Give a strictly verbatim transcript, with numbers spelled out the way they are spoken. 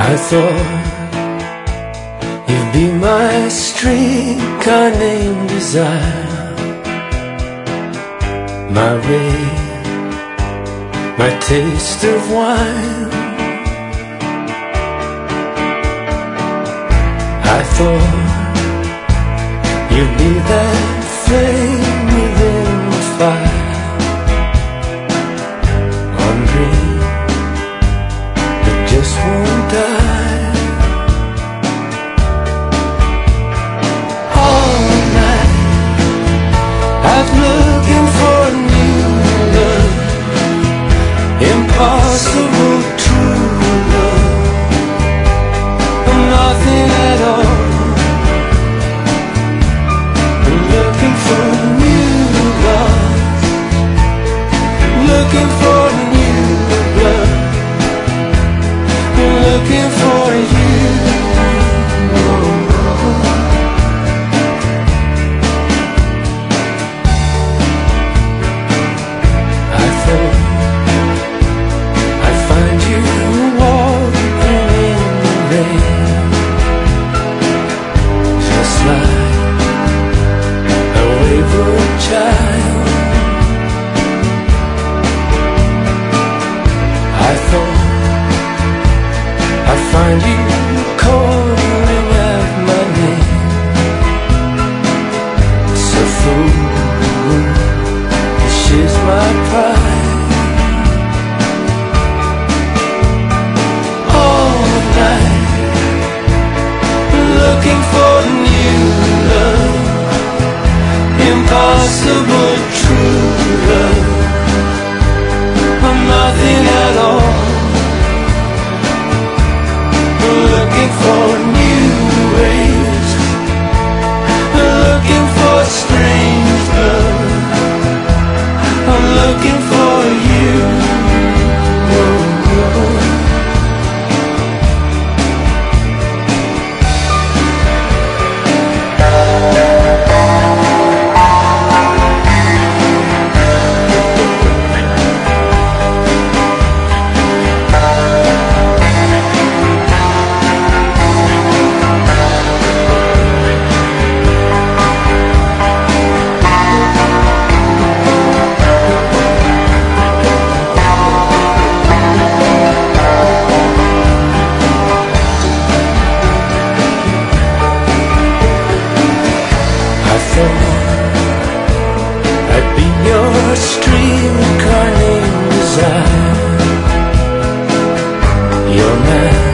I thought you'd be my streetcar named Desire, my way, my taste of wine. I thought you'd be that flame within the fire, wondering that just won't die. All night I've looking for new love, impossible true love, nothing at all. Looking for new love, looking for new love, looking for you. I thought I'd find you walking in the rain, just like a wayward child. I thought I'd find you calling out my name, so foolish is my pride. All night looking for new love, impossible true love, nothing at all. Looking for new ways, looking for strange love, I'm looking for you. I'd be your streetcar named Desire, your man.